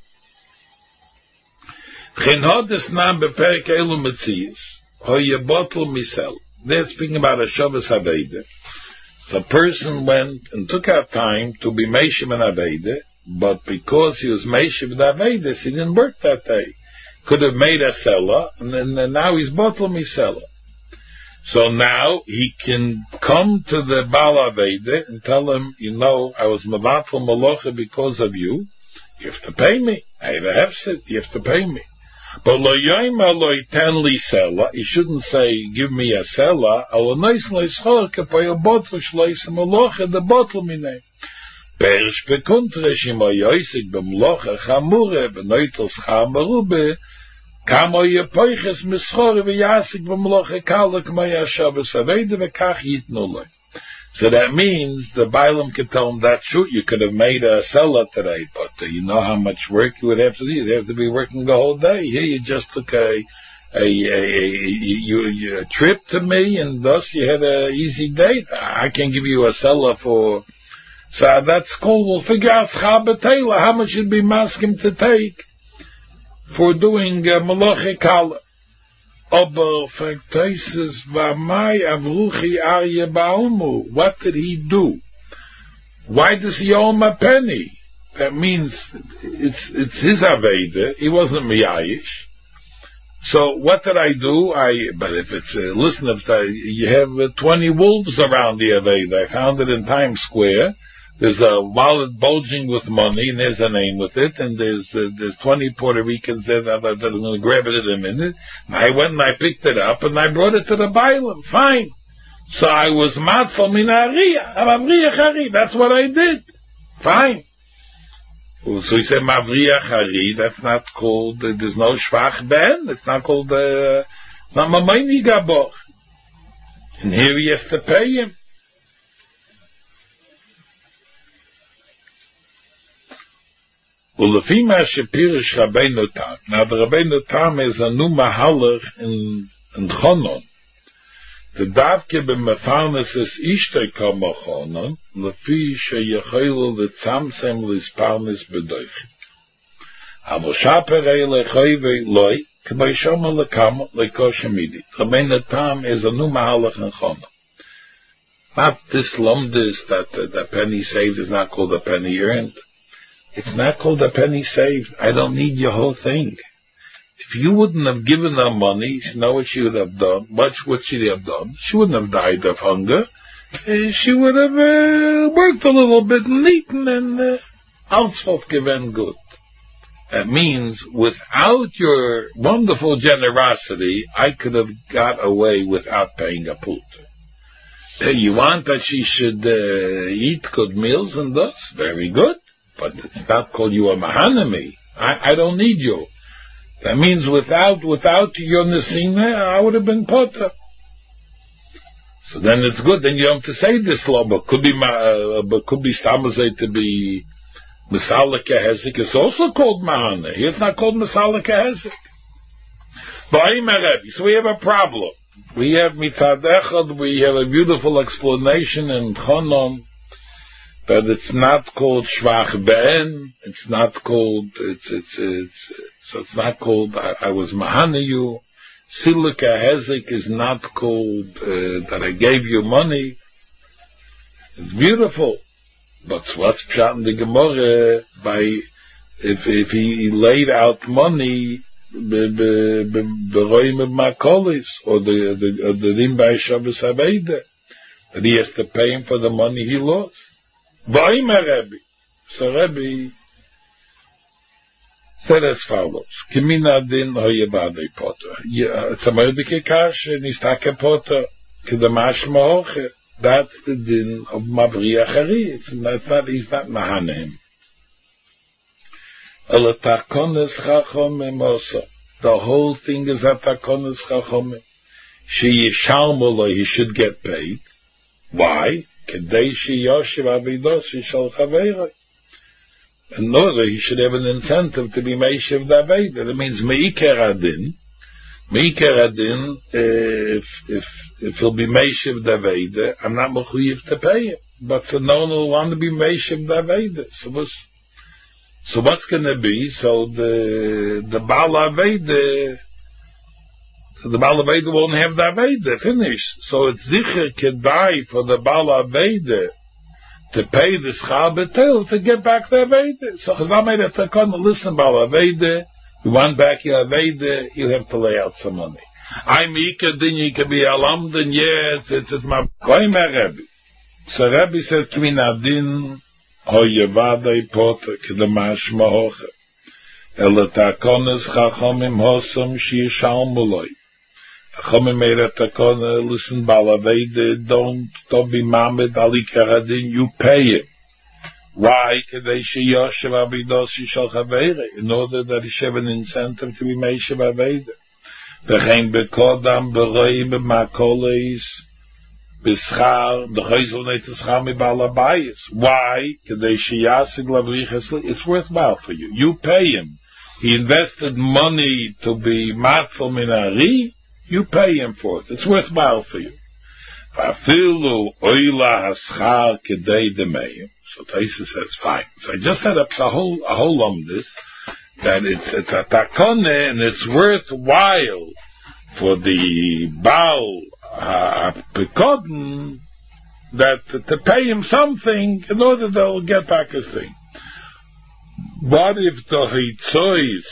Speaker 1: Chen hodes nam beperek elu metzius, hoye bottle misel. They're speaking about a Shabbos Aveda. The person went and took out time to be Meishiv and Aveda, but because he was Meishiv and Aveda, he didn't work that day. Could have made a seller, and then and now he's bottle misel. So now he can come to the Baal Aveda and tell him, you know, I was Mavatl Malocha because of you. You have to pay me. I have a hefset. You have to pay me. But lo yoyma lo iten li sela. He shouldn't say, give me a sela. Alo nois lo ischor kapoy a botl shlois malocha the botl mine. Perish bekuntre shimo yoisik b'mlocha chamure b'noitels chamarube kamo yepoiches mischor v'yasik b'mlocha kala k'mo yashavas aveda v'kach yitnu lo. So that means the Bailam could tell him that's true. You could have made a seller today, but uh, you know how much work you would have to do. You'd have to be working the whole day. Here you just took a a, a, a, you, a trip to me, and thus you had an easy date. I can give you a seller for. So that's cool. We'll figure out Chabatela, how much you'd be masking to take for doing uh, Malachi Kala. Aber Tosfos v'amai avruchi arye ba'omu. What did he do? Why does he owe him a penny? That means it's it's his aveda. He wasn't miyayish. So what did I do? I but if it's uh, listen, if the, you have uh, twenty wolves around the aveda. I found it in Times Square. There's a wallet bulging with money, and there's a name with it, and there's uh, there's twenty Puerto Ricans there that are going to grab it in a minute. And I went and I picked it up, and I brought it to the Bailam. Fine. So I was matful minariya, mavriya chari. That's what I did. Fine. So he said mavriya chari. That's not called. Uh, there's no shvach ben. It's not called. Uh, it's not mamayni gaboch. And here he has to pay him. Now the Rabbeinu Tam is a new mahalach in in Chonon. The davke b'mefarnes is ishtei kama Chonon, lefi sheyechaylu l'tzamtzem l'isparnes b'doichim. Avoshaper eile chayve loy, k'bay shoma l'kama l'koshemidi. Rabbeinu Tam is a new mahalach in Chonon. Not this lumdis that uh, the penny saved is not called a penny earned. It's not called a penny saved. I don't need your whole thing. If you wouldn't have given her money, you know what she would have done? What would she have done? She wouldn't have died of hunger. Uh, she would have uh, worked a little bit and eaten, and outsfot given good. That means without your wonderful generosity, I could have got away without paying a put. Uh, you want that she should uh, eat good meals and thus? Very good. But it's not called you a mahanami. I, I don't need you. That means without without your nesina, I would have been potter. So then it's good. Then you don't have to say this law, but could be uh, but could be stamazay to be misala kehesik. It's also called mahana. Here it's not called misala kehesik. So we have a problem. We have mitzad echad. We have a beautiful explanation in Chonon. But it's not called Shvach Ben. It's not called. It's it's it's. So it's not called. I, I was Mahanayu. Silika Hezek is not called uh, that I gave you money. It's beautiful, but what's pshat in the Gemara by if if he laid out money beroim of makolis or the the or the rim by Shabbos Aveda, that he has to pay him for the money he lost. Vayma Rebbe. So Rebbe said as follows: Kimina din hoyebadei potter. It's a merdike kash nistake potter kedamash mohoche. That's the din of Mavri Achari. It's not, he's not Mahanim. The whole thing is at Takonis Chachomim. She Yishalmullah, he should get paid. Why? Kedei she Yoshev Avidosi Shal Chaveiroi. In order, he should have an incentive to be Meishev Daveda. That means Meiker Adin. Meiker Adin, if, if, if he'll be Meishev Daveda, I'm not Mechuyev to pay him. But for no one will want to be Meishev Daveda. So what's, so what's going to be? So the, the Baal Aveda, so the Baal Aveda won't have the Aveda finished. So it's Zicher Kedai for the Baal Aveda to pay the Schar Betel to get back the Aveda. So Chazal made a takon, listen, Baal Aveda, you want back your Aveda, you have to lay out some money. I'm Ika, then you can be Alam, then yes, it's, it's my Koyma Rebbe. So Rebbe says, Kmin Adin, Ho Yevadei Potter, Kedamash Mahoche. Ela Takones Chachomim Hosam, Shir Shalmuloi. Chachomim made a takon, listen, Baal Aveda, don't, don't be Mamed Ali Karadin, you pay it. Why? Kedei Yoshev Avidosi Shal Chaveiroi, in order that he should have an incentive to be Meishev Aveda. V'chein bekodam b'roi b'makoleis b'schar b'choizel ne'teschar mi'bal habayis. Why? Kedei sheyasig lavriches. It's worthwhile for you. You pay him. He invested money to be matzel minari. You pay him for it. It's worthwhile for you. V'afilu oila haschar kedei demeim. So Taisa says, fine. So I just set up a whole a whole on this. That it's it's a takone and it's worthwhile for the Baal uh, Pekodin that to, to pay him something in order they'll get back his thing. What if the Hitzois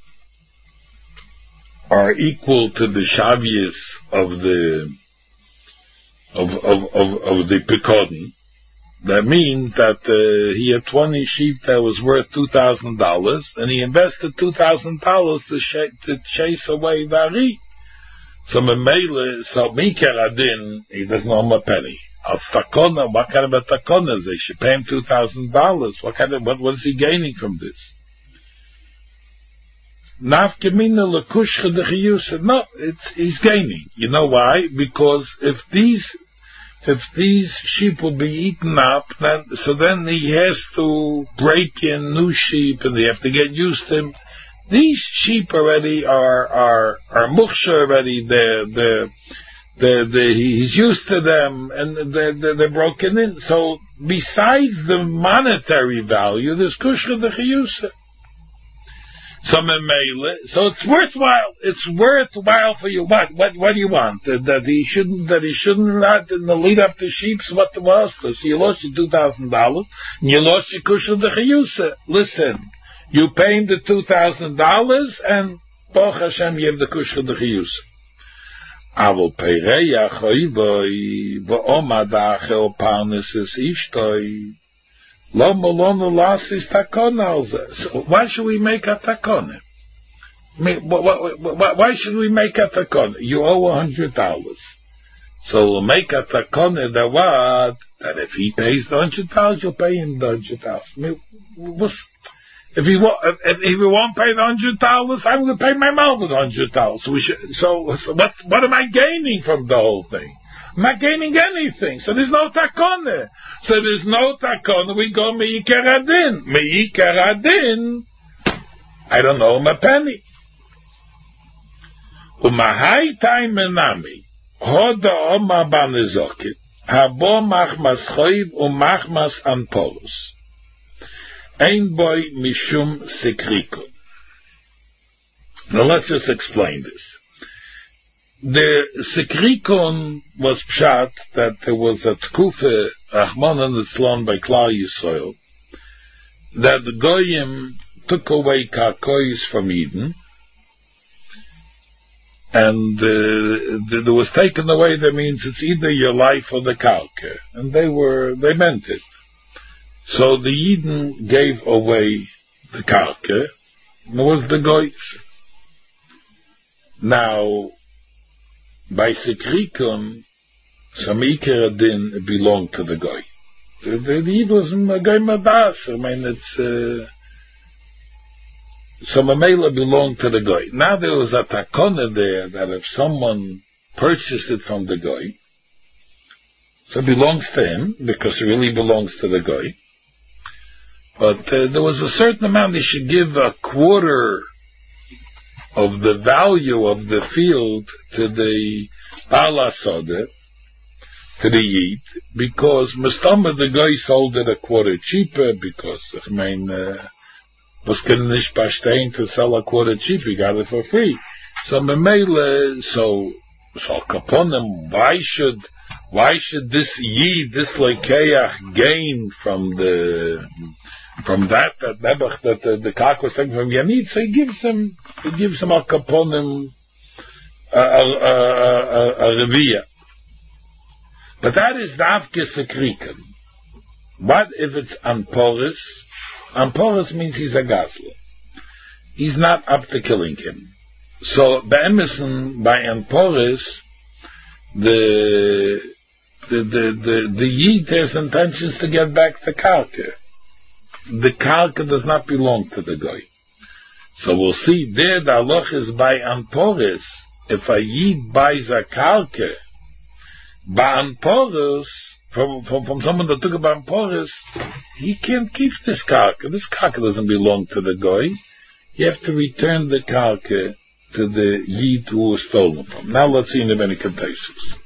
Speaker 1: are equal to the Shavias of the of of of, of the Pekodin? That means that uh, he had twenty sheep that was worth two thousand dollars, and he invested two thousand dollars to sh- to chase away the Ari. So Memele, so Miker Adin, he doesn't owe him a penny. Al Takona, what kind of a Takona is they should pay him two thousand dollars. What kind of what what is he gaining from this? Nafkemina lekushcha dechiyus. No, it's he's gaining. You know why? Because if these If these sheep will be eaten up, then, so then he has to break in new sheep, and they have to get used to him. These sheep already are are are muksha already. They're they're they're, they're he's used to them, and they're, they're they're broken in. So besides the monetary value, there's kushka the chiyusa. So so it's worthwhile. It's worthwhile for you. What? What? What do you want? That, that he shouldn't. That he shouldn't not in the lead up to sheep. So what was? So you lost your two thousand dollars, and you lost your kushel de chiyusa. Listen, you pay him the two thousand dollars, and Baruch Hashem, you have the kushel de chiyusa. Avol peireya choivoi v'omad achel parneses ishtoi. So why should we make a takone? Why should we make a takone? You owe a hundred dollars. So we'll make a takone that what? That if he pays the hundred dollars, you'll pay him the hundred dollars. If he won't, if he won't pay the hundred dollars, I'm going to pay my mom the hundred dollars. So we should. So, so what? What am I gaining from the whole thing? I'm not gaining anything. So there's no takone. So there's no takone. We go meikar adin. Meikar adin. I don't know him a penny. Umahai time menami. Hoda oma banezokit. Habo machmas choiv umachmas anpolus. Ein boy mishum sekrikun. Now let's just explain this. The Sekrikon was pshat that there was a tkufe, Rahman and Itzlan by Klal Yisrael, that the Goyim took away karkois from Eden, and uh, there was taken away, that means it's either your life or the karka, and they were, they meant it. So the Eden gave away the karka, and it was the Goyis. Now, by Sekrikon, So Mikra Din belonged to the guy. The, the, the Yid was a guy Madas. I mean, it's, uh, so Mamela belonged to the guy. Now there was a takona there that if someone purchased it from the guy, so it belongs to him, because it really belongs to the guy. But uh, there was a certain amount, he should give a quarter of the value of the field to the Bala Soda, to the Yid, because Mustama, the guy sold it a quarter cheaper, because, I mean, uh, was can nicht bestehen to sell a quarter cheaper, he got it for free. So Memele, so, so Kaponim, why should, why should this Yid, this Lekeach gain from the, from that, that Nebuch, that the, the Kak was taken from Yanit? So he gives him, he gives him a Kaponim, a, a, a, a, a Reviyah. But that is Davke Sekriken. What if it's Anporis? Anporis means he's a Gazler. He's not up to killing him. So, by Emerson, by Anporis, the, the, the, the, the Yid has intentions to get back the Karka. The Karka does not belong to the guy. So we'll see there the halach is by Anporis. If a Yid buys a Karka, by Anporis, from, from, from someone that took a Anporis, he can't keep this Karka. This Karka doesn't belong to the guy. You have to return the Karka to the Yid who was stolen from. Now let's see in the many cases.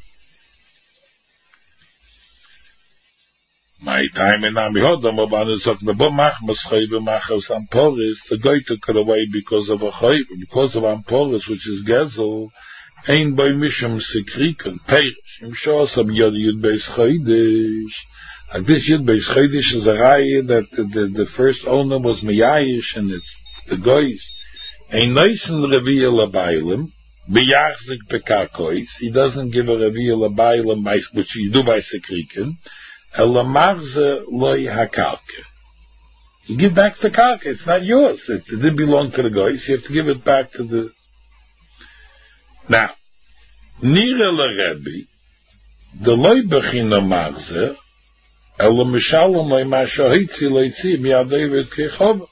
Speaker 1: My time in Amihodam, Obanu sagt, the Bomach must chayve machas Anporis, the guy took it away because of a chayve, because of Anporis, which is Gezel, ein by Misham Sekriken, Perish, im Shos am Yod Yud Beis Chodesh. And this Yud Beis Chodesh is a raya that the, the, the first owner was Miyayish, and it's the guys. Ein Neisen Reviyah Labaylim, Beyachzik Pekakois, he doesn't give a Reviyah Labaylim, which you do by Sekriken, Elamarze Loi Hakalke. You give back the Kalke, it's not yours, it, it didn't belong to the guys, you have to give it back to the... Now, Nira Rebbe, the loy bechina marze, ela mishalom loy mashahitzi leitzi miyadevet kechova.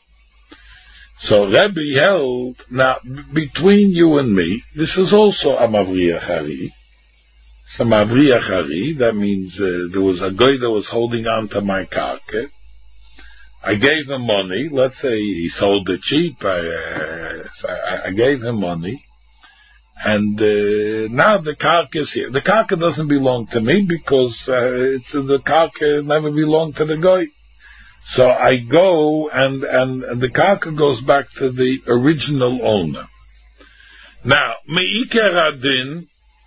Speaker 1: So Rebbe held, now, between you and me, this is also a Mavriya Chari. It's a Mavriya Chari, that means uh, there was a guy that was holding on to my karke. I gave him money, let's say he sold it cheap, I, uh, so I, I gave him money. And uh, now the karka is here. The karka doesn't belong to me because uh, it's, the karka never belonged to the guy. So I go and, and, and the karka goes back to the original owner. Now, me'iker adin,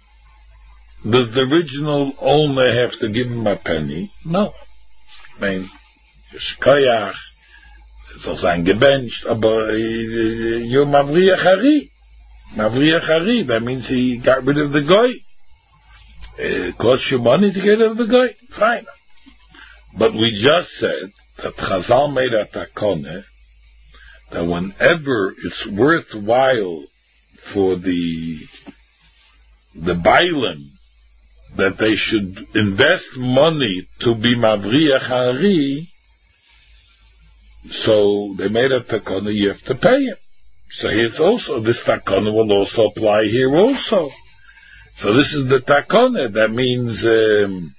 Speaker 1: does the original owner have to give him a penny? No. I mean, Shkoyach, it's also gebenched, aber you're Mavriya Chari. Mavriya Chari, that means he got rid of the guy. It costs you money to get rid of the guy. Fine. But we just said that Chazal made a takone that whenever it's worthwhile for the the bailim that they should invest money to be Mavriya Chari, so they made a takone, you have to pay him. So here's also, this takona will also apply here also. So this is the takona, that means, um,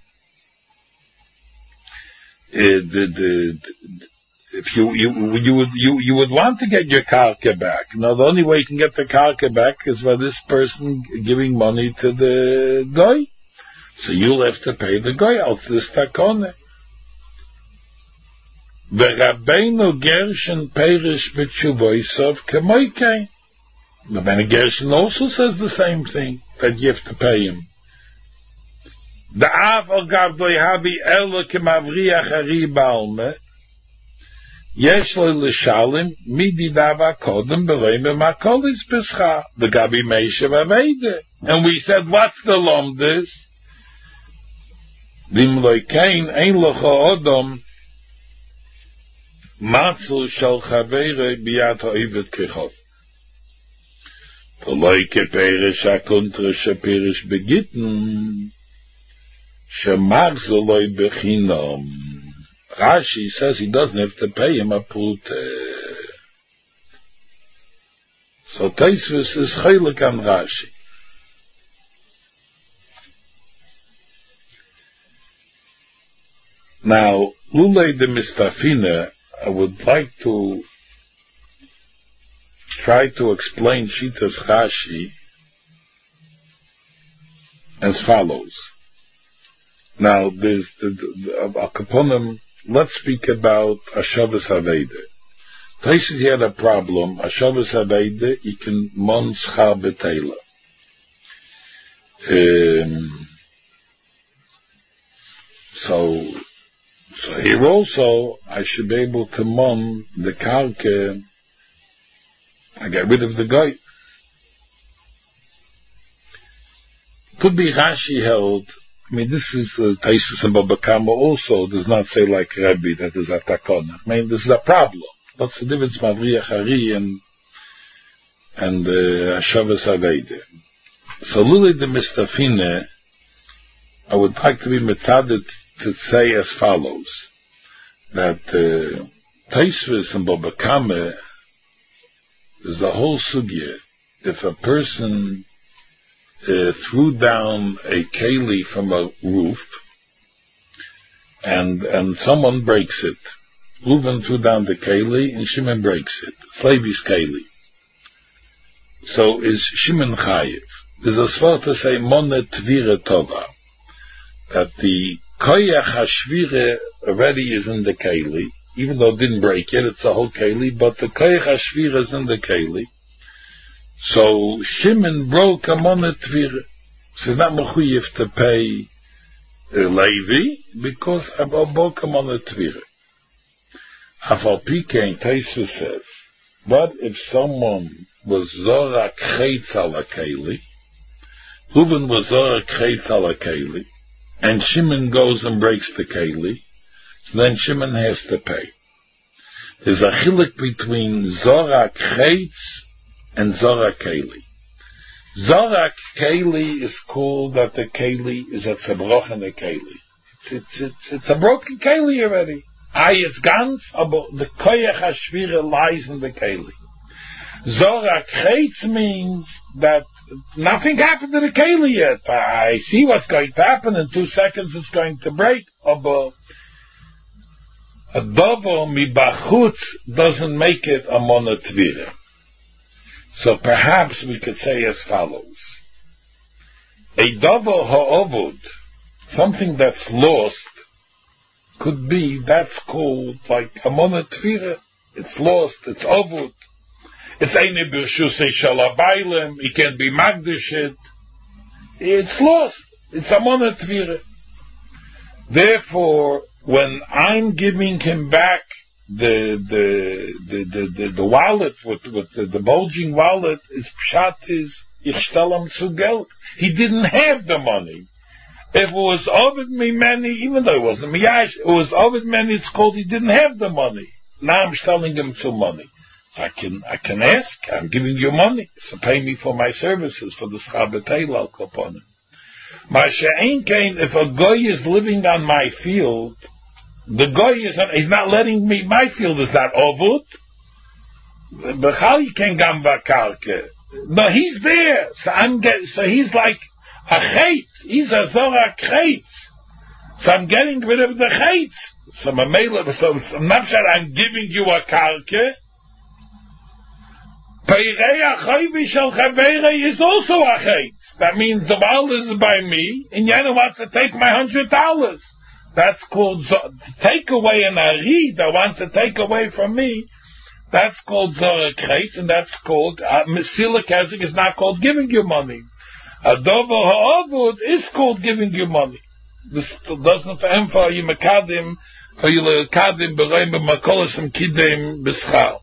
Speaker 1: uh, the, the, the, if you, you, you would, you, you would want to get your karka back. Now the only way you can get the karka back is by this person giving money to the guy. So you'll have to pay the guy out this takona. The Rabbeinu Gershon Perish B'tshuvoisav Kemoikei. The Rabbeinu Gershon also says the same thing, that you have to pay him. The Av Agav Doihabi Elo Kemavriya Chari Balme Yesh Lo L'Shalim Midi Dava Kodem B'Reime Makolis B'Scha the Gabi Meisha V'Avede. And we said, what's the Lomdis? Dim Loikein Ein Locha Odom Matzel shal chavere biyat ha'ivit kechov. V'loi keperish ha'kontra sheperish begitten. Shemachzoloi bechinam. Rashi says he doesn't have to pay him a prute. So Tosfos is chaylik on Rashi. Now, Lulei de Mistafina, I would like to try to explain Shitas Rashi as follows. Now, there's the, the, the Akaponim, let's speak about Ashavas Aveda. Tosfos he had a problem. Ashavas Aveda, he can mon schar betela. Um, so, so here also, I should be able to mon the karke. I get rid of the guy. Could be Rashi held. I mean, this is uh, Tosfos and Baba Kama also does not say like Rabbi that is a takona. I mean, this is a problem. What's the difference between Mavriyah Hari and and Ashavas Aveda? So, Luli de Mistafine, I would like to be mitzadet to say as follows: that uh, Tosfos and Baba Kama is the whole sugya. If a person uh, threw down a keli from a roof, and and someone breaks it, Reuven threw down the keli, and Shimon breaks it. Slavi's keli. So is Shimon chayiv. There's a svara to say monet tvira tova, that the koyach hashvira already is in the keli, even though it didn't break yet, it's a whole keli, but the koyach hashvira is in the keli. So Shimon broke a monet tvira. So he's not mechuyev to pay uh, Levi because I broke a monet tvira. Afal Pikein Tosfos says, what if someone was zorak chetz ala keli, Reuven was zorak chetz ala keli, and Shimon goes and breaks the keli, so then Shimon has to pay. There's a chiluk between zorak chetz and zorak keli. Zorak keli is called that the keli is a zerbrochene keli. It's, it's, it's, it's a broken keli already. I is ganz, but the koyach hashvira lies in the keli. Zorak chetz means that nothing happened to the keli yet. I see what's going to happen. In two seconds it's going to break. But a dovo mibachutz doesn't make it a monatvira. So perhaps we could say as follows: a dovo ha'ovud, something that's lost, could be, that's called like a monatvira. It's lost, it's ovud. It's eine birshusei shalabaylim, it can be magdashit. It's lost. It's a monatvira. Therefore, when I'm giving him back the the the the, the, the wallet with with the, the bulging wallet, is pshat is ich stell ihm zu Geld. He didn't have the money. If it was Ovid Mimeni, even though it wasn't Miyash, it was Ovid Meni, it's called he didn't have the money. Now I'm telling him to money. So I can I can ask, I'm giving you money, so pay me for my services, for the Schabbatei Al Kaponim. Masha Ein Kain, if a guy is living on my field, the guy is not, he's not letting me, my field is not Ovud. Bechal Yiken Gam Bakarke. No, he's there. So I'm getting, so he's like a chait. He's a zorak chait. So I'm getting rid of the chait. So I'm so not sure I'm giving you a karke. Peirei achayvi shel chaveirei is also a chait. That means the ball is by me, and Yana wants to take my hundred dollars. That's called take away an arid that wants to take away from me. That's called zorak chait, and that's called uh, Mesila Kezik is not called giving you money. A dovo ha'avud is called giving you money. This doesn't emphasize you mekadim or you mekadim b'reim b'makolos and kidem b'schal.